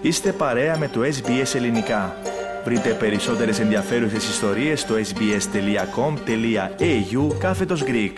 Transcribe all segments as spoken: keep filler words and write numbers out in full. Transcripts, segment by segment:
Είστε παρέα με το ες μπι ες Ελληνικά. Βρείτε περισσότερες ενδιαφέρουσες ιστορίες στο sbs.com.au κάθετος Greek.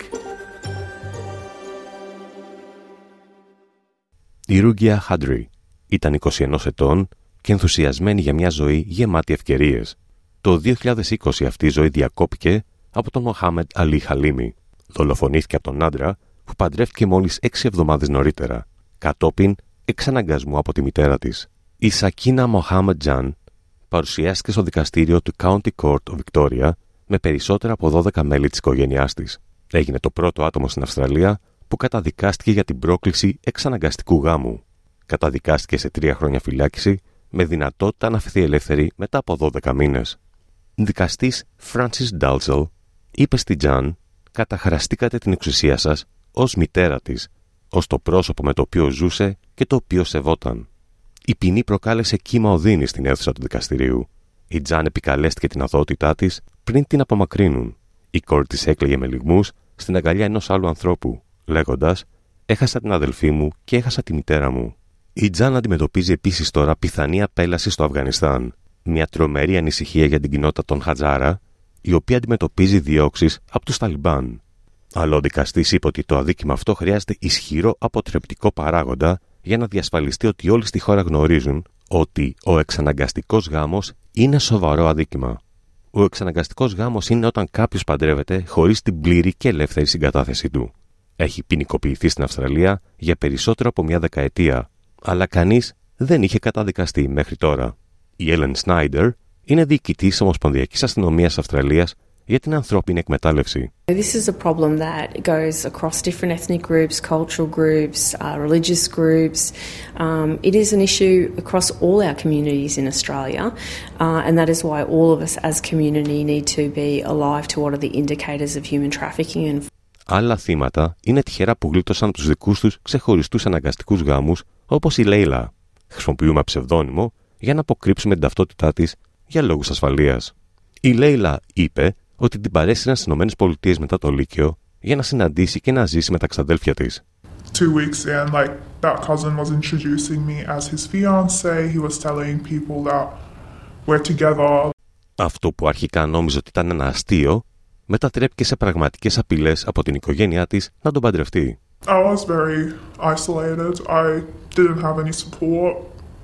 Η Ρούγκια Χάντρι ήταν είκοσι ένα ετών και ενθουσιασμένη για μια ζωή γεμάτη ευκαιρίες. Το δύο χιλιάδες είκοσι αυτή η ζωή διακόπηκε από τον Μοχάμεντ Αλί Χαλίμι. Δολοφονήθηκε από τον άντρα που παντρεύτηκε μόλις έξι εβδομάδες νωρίτερα, κατόπιν εξαναγκασμού από τη μητέρα της. Η Σακίνα Μοχάμεντ Τζαν παρουσιάστηκε στο δικαστήριο του County Court of Victoria με περισσότερα από δώδεκα μέλη της οικογένειάς της. Έγινε το πρώτο άτομο στην Αυστραλία που καταδικάστηκε για την πρόκληση εξαναγκαστικού γάμου. Καταδικάστηκε σε τρία χρόνια φυλάκιση με δυνατότητα να αφαιθεί ελεύθερη μετά από δώδεκα μήνες. Δικαστής Francis Dalzell είπε στη Τζαν: «Καταχραστήκατε την εξουσία σας ως μητέρα της, ως το πρόσωπο με το οποίο ζούσε και το οποίο σεβόταν». Η ποινή προκάλεσε κύμα οδύνης στην αίθουσα του δικαστηρίου. Η Τζαν επικαλέστηκε την αθωότητά της πριν την απομακρύνουν. Η κόρη της έκλαιγε με λυγμούς στην αγκαλιά ενός άλλου ανθρώπου, λέγοντας: «Έχασα την αδελφή μου και έχασα τη μητέρα μου». Η Τζαν αντιμετωπίζει επίσης τώρα πιθανή απέλαση στο Αφγανιστάν, μια τρομερή ανησυχία για την κοινότητα των Χατζάρα, η οποία αντιμετωπίζει διώξεις από τους Ταλιμπάν. Αλλά ο δικαστής είπε ότι το αδίκημα αυτό χρειάζεται ισχυρό αποτρεπτικό παράγοντα για να διασφαλιστεί ότι όλοι στη χώρα γνωρίζουν ότι ο εξαναγκαστικός γάμος είναι σοβαρό αδίκημα. Ο εξαναγκαστικός γάμος είναι όταν κάποιος παντρεύεται χωρίς την πλήρη και ελεύθερη συγκατάθεσή του. Έχει ποινικοποιηθεί στην Αυστραλία για περισσότερο από μια δεκαετία, αλλά κανείς δεν είχε καταδικαστεί μέχρι τώρα. Η Έλεν Σνάιντερ είναι διοικητής Ομοσπονδιακής Αστυνομίας Αυστραλίας για την ανθρώπινη εκμετάλλευση. This is a problem that goes across different ethnic groups, cultural groups, uh, religious groups. Um, it is an issue across all our communities in Australia, uh, and that is why all of us as community need to be alive to what are the indicators of human trafficking and. Άλλα θύματα είναι τυχερά που γλίτωσαν τους δικούς τους ξεχωριστούς αναγκαστικούς γάμους, όπως η Λέιλα. Χρησιμοποιούμε ψευδόνυμο για να αποκρύψουμε την ταυτότητά της για λόγους ασφαλείας. Η Λέιλα είπε ότι την παρέστειλαν στις ΗΠΑ μετά το Λύκειο για να συναντήσει και να ζήσει με τα ξαδέλφια της. Two weeks in, like that cousin was introducing me as his fiancé. He was telling people that we're together. Αυτό που αρχικά νόμιζε ότι ήταν ένα αστείο, μετατρέπηκε σε πραγματικές απειλές από την οικογένειά της να τον παντρευτεί. I was very isolated. I didn't have any support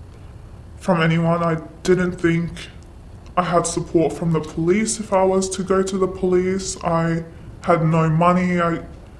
from anyone. I didn't think I had support from the police if I was to go to the police. I had no money. I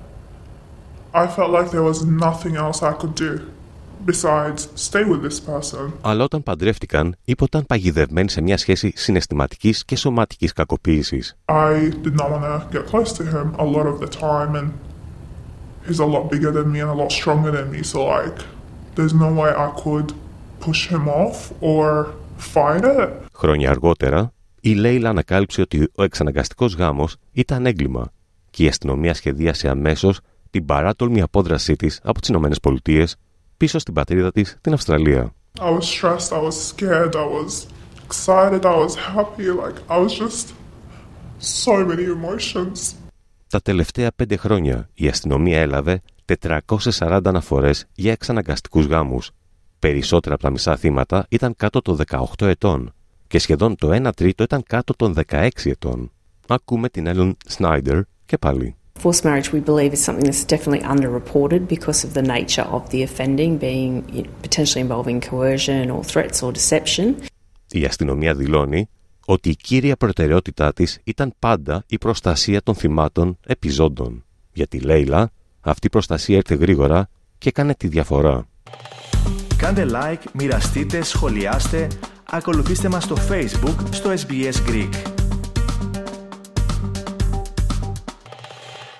I felt like there was nothing else I could do besides stay with this person. Αλλά όταν παντρεύτηκαν, είπε ότι ήταν παγιδευμένοι σε μια σχέση συναισθηματικής και σωματικής κακοποίησης. I did not want to get close to him a lot of the time, and he's a lot bigger than me and a lot stronger than me, so like there's no way I could push him off or fight it. Χρόνια αργότερα, η Λέιλα ανακάλυψε ότι ο εξαναγκαστικός γάμος ήταν έγκλημα και η αστυνομία σχεδίασε αμέσως την παράτολμη απόδρασή της από τις Ηνωμένες Πολιτείες πίσω στην πατρίδα της, την Αυστραλία. I was stressed, I was scared, I was excited, I was happy, like I was just so many emotions. Τα τελευταία πέντε χρόνια η αστυνομία έλαβε τετρακόσιες σαράντα αναφορές για εξαναγκαστικούς γάμους. Περισσότερα από τα μισά θύματα ήταν κάτω των δεκαοκτώ ετών και σχεδόν το ένα τρίτο ήταν κάτω των δεκαέξι ετών. Ακούμε την Έλεν Σνάιντερ και πάλι. Forced marriage, we believe, is something that's definitely underreported because of the nature of the offending being potentially involving coercion or threats or deception. Η αστυνομία δηλώνει ότι η κύρια προτεραιότητά της ήταν πάντα η προστασία των θυμάτων επιζώντων. Για τη Λέιλα, αυτή η προστασία ήρθε γρήγορα και έκανε τη διαφορά. Κάντε like, μοιραστείτε, σχολιάστε, ακολουθήστε μας στο Facebook, στο ες μπι ες Greek.